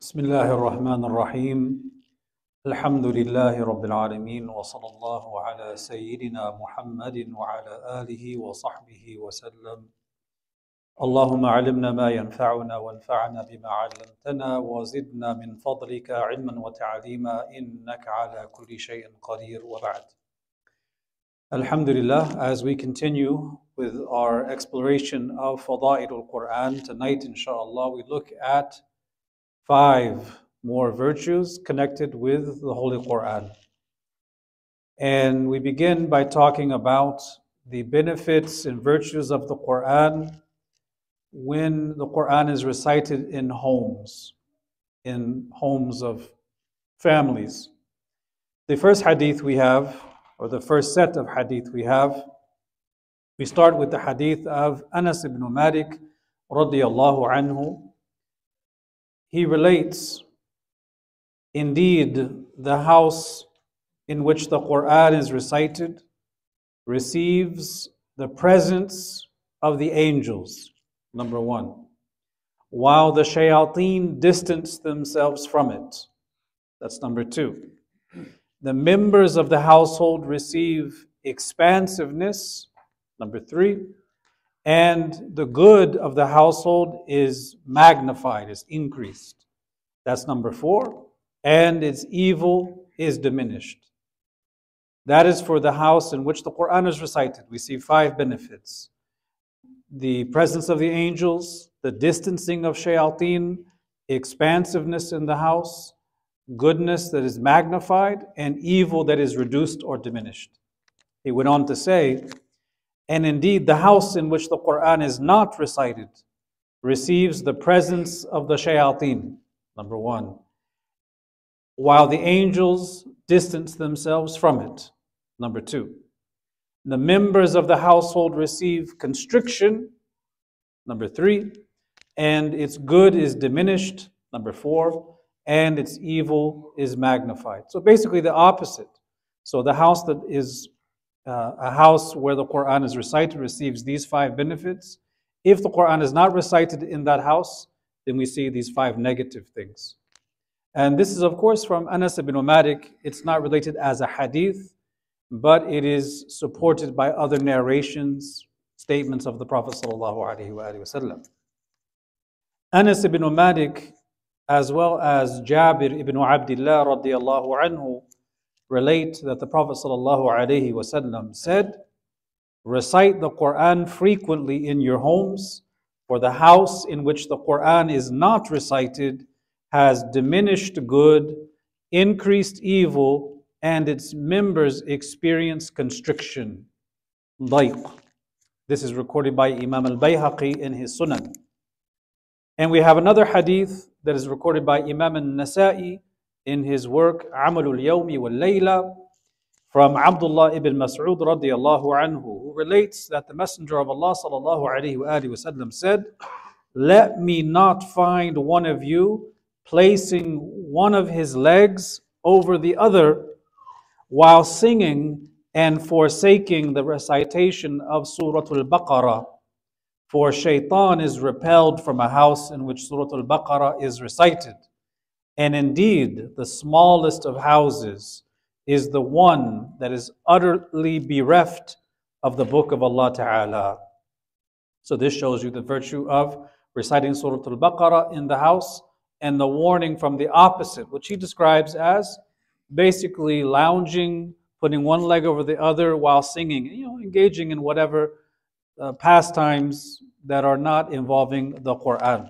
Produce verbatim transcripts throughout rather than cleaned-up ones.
بسم الله الرحمن الرحيم الحمد لله رب العالمين وصلى الله على سيدنا محمد وعلى آله وصحبه وسلم اللهم علمنا ما ينفعنا وانفعنا بما علمتنا وزدنا من فضلك علما وتعليما إنك على كل شيء قدير وبعد. Alhamdulillah, as we continue with our exploration of Fada'ilul Quran, tonight inshallah we look at five more virtues connected with the Holy Quran. And we begin by talking about the benefits and virtues of the Quran when the Quran is recited in homes, in homes of families. The first hadith we have, or the first set of hadith we have, we start with the hadith of Anas ibn Malik radiyallahu anhu. He relates, indeed, the house in which the Quran is recited receives the presence of the angels, number one, while the shayateen distance themselves from it. That's number two. The members of the household receive expansiveness, number three, and the good of the household is magnified, is increased. That's number four. And its evil is diminished. That is for the house in which the Quran is recited. We see five benefits: the presence of the angels, the distancing of shayateen, expansiveness in the house, goodness that is magnified, and evil that is reduced or diminished. He went on to say, and indeed the house in which the Quran is not recited receives the presence of the shayateen, number one, while the angels distance themselves from it, number two. The members of the household receive constriction, number three, and its good is diminished, number four, and its evil is magnified. So basically the opposite. So the house that is uh, a house where the Quran is recited receives these five benefits. If the Quran is not recited in that house, then we see these five negative things. And this is, of course, from Anas ibn Malik. It's not related as a hadith, but it is supported by other narrations, statements of the Prophet ﷺ. Anas ibn Malik, as well as Jabir ibn Abdullah radiyallahu anhu, relate that the Prophet ﷺ said, recite the Quran frequently in your homes, for the house in which the Quran is not recited has diminished good, increased evil, and its members experience constriction. Dayq. This is recorded by Imam al-Bayhaqi in his Sunan. And we have another hadith that is recorded by Imam al-Nasa'i in his work Amalul Yawmi wal Layla, from Abdullah ibn Mas'ud radiyallahu anhu, who relates that the Messenger of Allah sallallahu alayhi wa alihi wasallam said, let me not find one of you placing one of his legs over the other while singing and forsaking the recitation of Surah Al-Baqarah, for shaitan is repelled from a house in which Surah Al-Baqarah is recited. And indeed, the smallest of houses is the one that is utterly bereft of the book of Allah Ta'ala. So this shows you the virtue of reciting Surah Al-Baqarah in the house, and the warning from the opposite, which he describes as basically lounging, putting one leg over the other while singing, you know, engaging in whatever uh, pastimes that are not involving the Quran.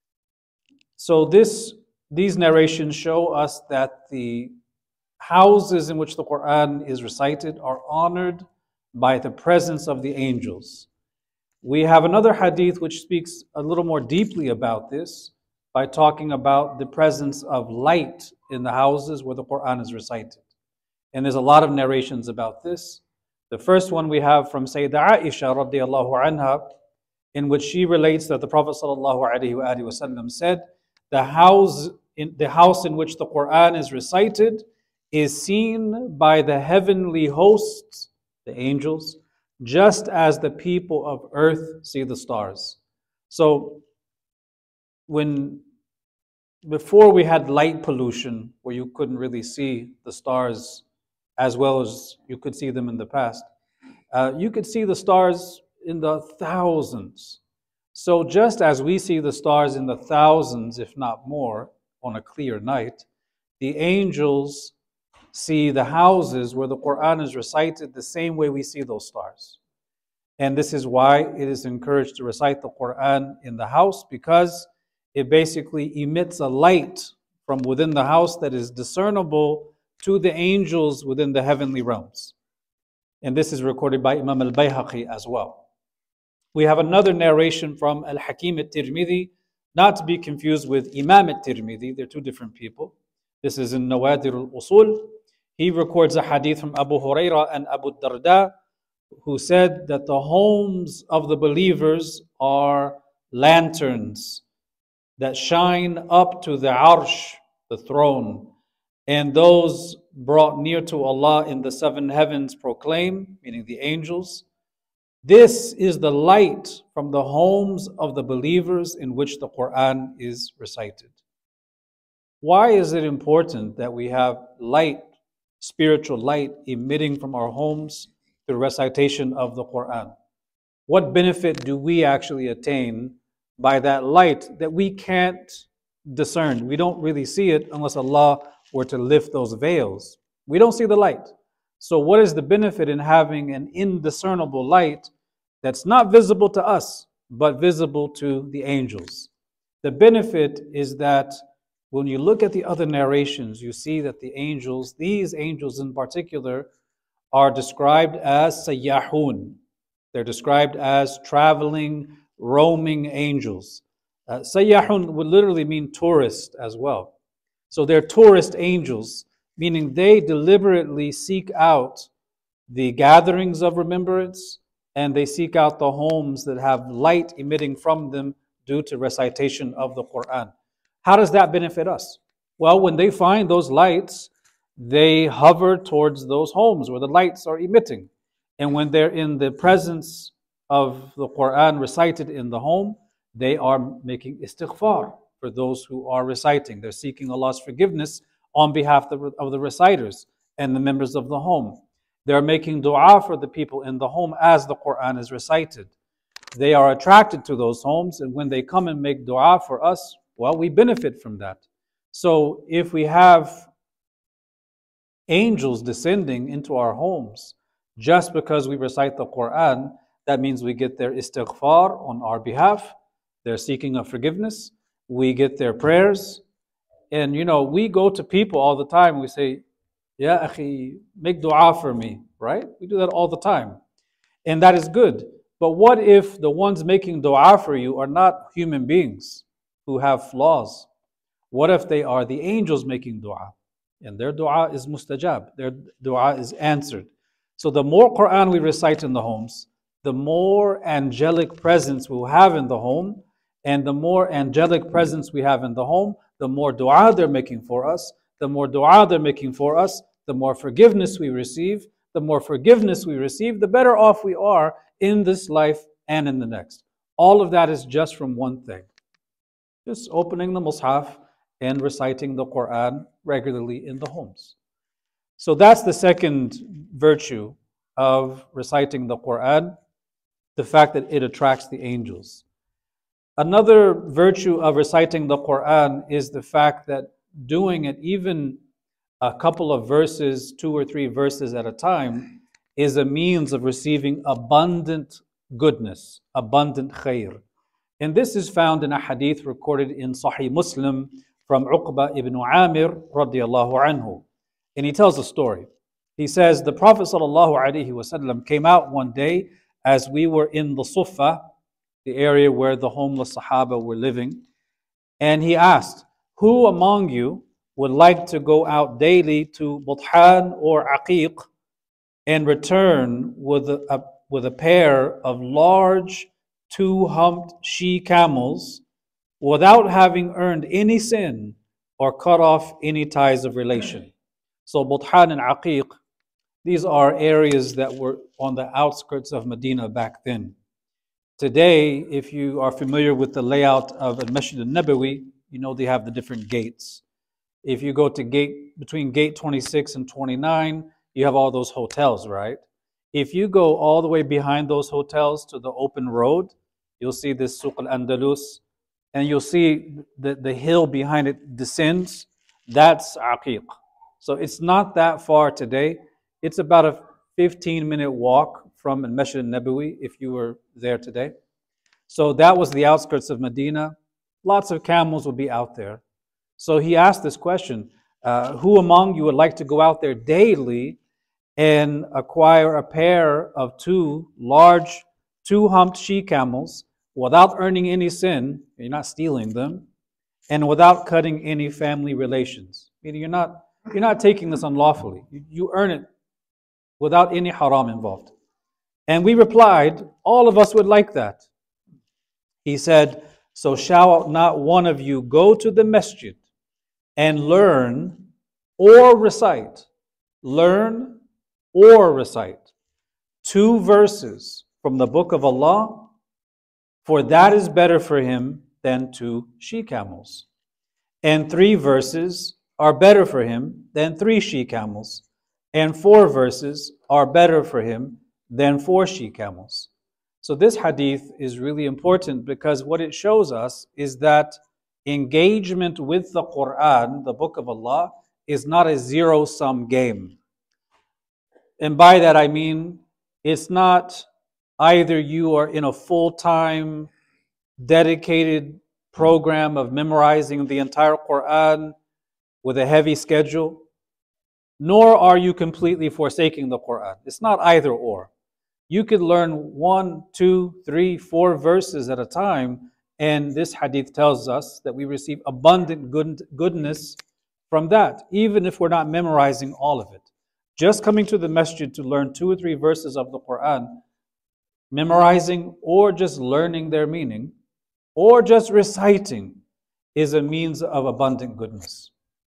So this, these narrations show us that the houses in which the Quran is recited are honored by the presence of the angels. We have another hadith which speaks a little more deeply about this, by talking about the presence of light in the houses where the Quran is recited. And there's a lot of narrations about this. The first one we have from Sayyidah Aisha radiyallahu anha, in which she relates that the Prophet sallallahu alaihi wasallam said, the house, in, the house in which the Quran is recited is seen by the heavenly hosts, the angels, just as the people of earth see the stars. So when before we had light pollution, where you couldn't really see the stars as well as you could see them in the past, uh, you could see the stars in the thousands. So just as we see the stars in the thousands, if not more, on a clear night, the angels see the houses where the Quran is recited the same way we see those stars. And this is why it is encouraged to recite the Quran in the house, because it basically emits a light from within the house that is discernible to the angels within the heavenly realms. And this is recorded by Imam al-Bayhaqi as well. We have another narration from Al-Hakim al-Tirmidhi, not to be confused with Imam al-Tirmidhi. They're two different people. This is in Nawadir al-Usul. He records a hadith from Abu Hurairah and Abu Darda, who said that the homes of the believers are lanterns that shine up to the arsh, the throne, and those brought near to Allah in the seven heavens proclaim, meaning the angels, this is the light from the homes of the believers in which the Quran is recited. Why is it important that we have light, spiritual light, emitting from our homes through recitation of the Quran? What benefit do we actually attain by that light that we can't discern? We don't really see it unless Allah were to lift those veils. We don't see the light. So what is the benefit in having an indiscernible light that's not visible to us, but visible to the angels? The benefit is that when you look at the other narrations, you see that the angels, these angels in particular, are described as sayyahun. They're described as traveling, roaming angels. Uh, sayyahun would literally mean tourist as well. So they're tourist angels, meaning they deliberately seek out the gatherings of remembrance, and they seek out the homes that have light emitting from them due to recitation of the Quran. How does that benefit us? Well, when they find those lights, they hover towards those homes where the lights are emitting. And when they're in the presence of the Quran recited in the home, they are making istighfar for those who are reciting. They're seeking Allah's forgiveness on behalf of the, of the reciters and the members of the home. They're making dua for the people in the home as the Quran is recited. They are attracted to those homes, and when they come and make dua for us, well, we benefit from that. So if we have angels descending into our homes just because we recite the Quran, that means we get their istighfar on our behalf. They're seeking of forgiveness. We get their prayers. And you know, we go to people all the time. We say, Ya akhi, make dua for me, right? We do that all the time. And that is good. But what if the ones making dua for you are not human beings who have flaws? What if they are the angels making dua? And their dua is mustajab. Their dua is answered. So the more Quran we recite in the homes, the more angelic presence we'll have in the home. And the more angelic presence we have in the home, the more dua they're making for us. The more dua they're making for us, the more forgiveness we receive. The more forgiveness we receive, the better off we are in this life and in the next. All of that is just from one thing. Just opening the Mus'haf and reciting the Quran regularly in the homes. So that's the second virtue of reciting the Quran, the fact that it attracts the angels. Another virtue of reciting the Quran is the fact that doing it even a couple of verses, two or three verses at a time, is a means of receiving abundant goodness, abundant khair. And this is found in a hadith recorded in Sahih Muslim from Uqba ibn Amir radiallahu anhu. And he tells a story. He says, the Prophet sallallahu alaihi wasallam came out one day as we were in the Sufa, the area where the homeless Sahaba were living. And he asked, who among you would like to go out daily to Buthan or Aqiq and return with a, a, with a pair of large two-humped she-camels without having earned any sin or cut off any ties of relation? So Buthan and Aqiq, these are areas that were on the outskirts of Medina back then. Today, if you are familiar with the layout of Al-Masjid al-Nabawi, you know they have the different gates. If you go to gate between gate twenty-six and twenty-nine, you have all those hotels, right? If you go all the way behind those hotels to the open road, you'll see this Suq al-Andalus, and you'll see the, the hill behind it descends. That's Aqiq. So it's not that far today. It's about a fifteen minute walk from Al-Masjid al-Nabawi if you were there today. So that was the outskirts of Medina. Lots of camels would be out there. So he asked this question, uh, who among you would like to go out there daily and acquire a pair of two large, two-humped she-camels without earning any sin, you're not stealing them, and without cutting any family relations? Meaning you're not, you're not taking this unlawfully. You, you earn it without any haram involved. And we replied, all of us would like that. He said, so shall not one of you go to the masjid and learn or recite, learn or recite two verses from the book of Allah, for that is better for him than two she-camels. And three verses are better for him than three she-camels. And four verses are better for him than four she-camels. So this hadith is really important because what it shows us is that engagement with the Quran, the book of Allah, is not a zero-sum game. And by that I mean it's not either you are in a full-time, dedicated program of memorizing the entire Quran with a heavy schedule, nor are you completely forsaking the Quran. It's not either or. You could learn one, two, three, four verses at a time, and this hadith tells us that we receive abundant good, goodness from that, even if we're not memorizing all of it. Just coming to the masjid to learn two or three verses of the Quran, memorizing or just learning their meaning, or just reciting, is a means of abundant goodness.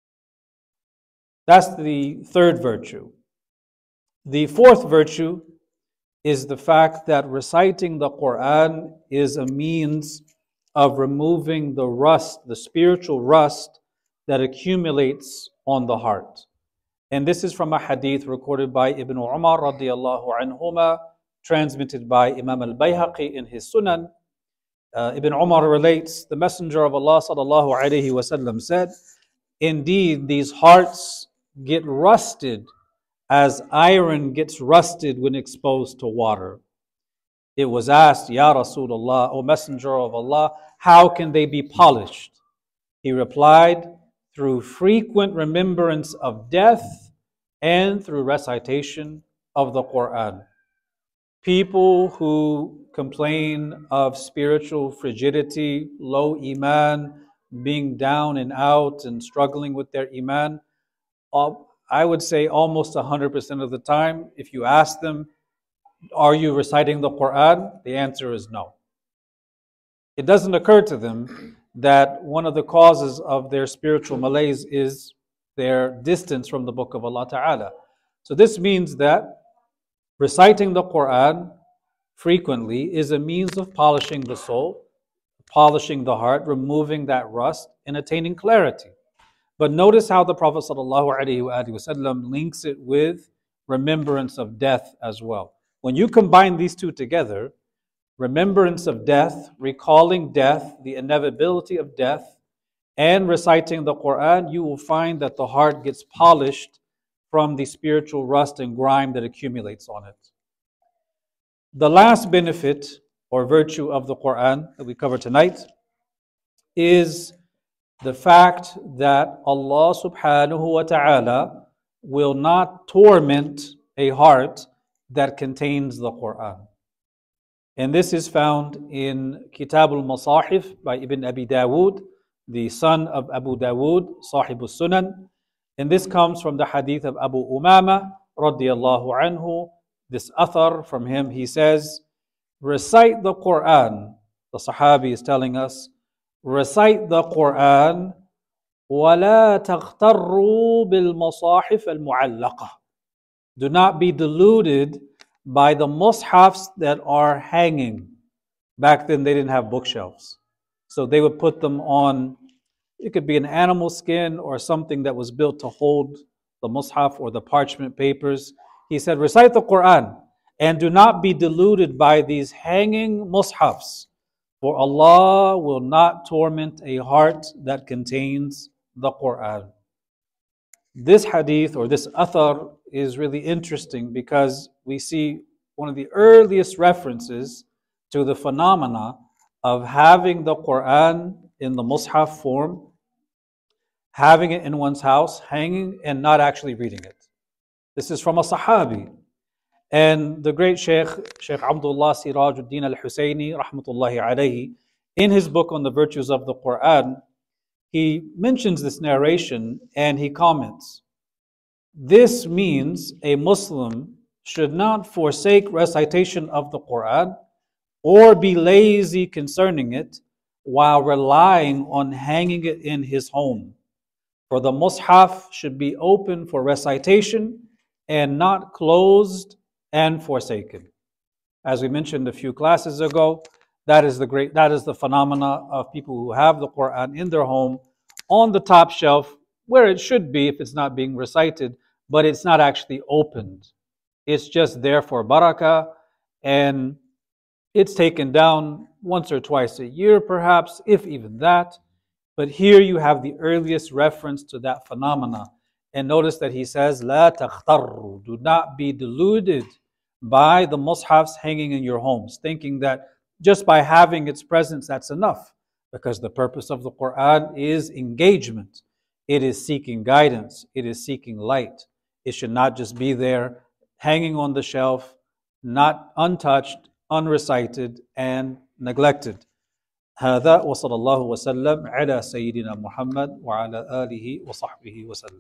That's the third virtue. The fourth virtue is the fact that reciting the Quran is a means of removing the rust, the spiritual rust that accumulates on the heart. And this is from a hadith recorded by Ibn Umar radiallahu anhuma, transmitted by Imam al-Bayhaqi in his Sunan. Uh, Ibn Umar relates, the Messenger of Allah sallallahu alayhi wasallam said, indeed, these hearts get rusted as iron gets rusted when exposed to water. It was asked, Ya Rasulullah, O Messenger of Allah, how can they be polished? He replied, through frequent remembrance of death and through recitation of the Quran. People who complain of spiritual frigidity, low iman, being down and out and struggling with their iman, I would say almost one hundred percent of the time, if you ask them, are you reciting the Quran? The answer is no. It doesn't occur to them that one of the causes of their spiritual malaise is their distance from the book of Allah Ta'ala. So this means that reciting the Quran frequently is a means of polishing the soul, polishing the heart, removing that rust, and attaining clarity. But notice how the Prophet ﷺ links it with remembrance of death as well. When you combine these two together, remembrance of death, recalling death, the inevitability of death, and reciting the Quran, you will find that the heart gets polished from the spiritual rust and grime that accumulates on it. The last benefit or virtue of the Quran that we cover tonight is the fact that Allah subhanahu wa ta'ala will not torment a heart that contains the Quran. And this is found in Kitab al-Masahif by Ibn Abi Dawood, the son of Abu Dawood, Sahib al-Sunan. And this comes from the hadith of Abu Umama radiyallahu anhu. This athar from him, he says, recite the Quran. The Sahabi is telling us, recite the Quran, وَلَا تَغْتَرُّوا بِالْمَصَاحِفِ الْمُعَلَّقَةِ. Do not be deluded by the mushafs that are hanging. Back then they didn't have bookshelves. So they would put them on It could be an animal skin or something that was built to hold the mushaf or the parchment papers. He said, recite the Quran and do not be deluded by these hanging mushafs, for Allah will not torment a heart that contains the Quran. This hadith or this athar is really interesting because we see one of the earliest references to the phenomena of having the Quran in the mushaf form, having it in one's house, hanging and not actually reading it. This is from a Sahabi. And the great Sheikh, Sheikh Abdullah Sirajuddin al-Husayni, rahmatullahi alayhi, in his book on the virtues of the Quran, he mentions this narration and he comments, this means a Muslim should not forsake recitation of the Quran or be lazy concerning it while relying on hanging it in his home. For the mushaf should be open for recitation and not closed and forsaken. As we mentioned a few classes ago, that is the great that is the phenomena of people who have the Quran in their home on the top shelf where it should be if it's not being recited, but it's not actually opened. It's just there for barakah, and it's taken down once or twice a year perhaps, if even that. But here you have the earliest reference to that phenomena. And notice that he says, La takhtarru, do not be deluded by the mushafs hanging in your homes, thinking that just by having its presence, that's enough. Because the purpose of the Quran is engagement. It is seeking guidance. It is seeking light. It should not just be there, hanging on the shelf, not untouched, unrecited, and neglected. هذا وصلى الله وسلم على سيدنا محمد وعلى آله وصحبه وسلم.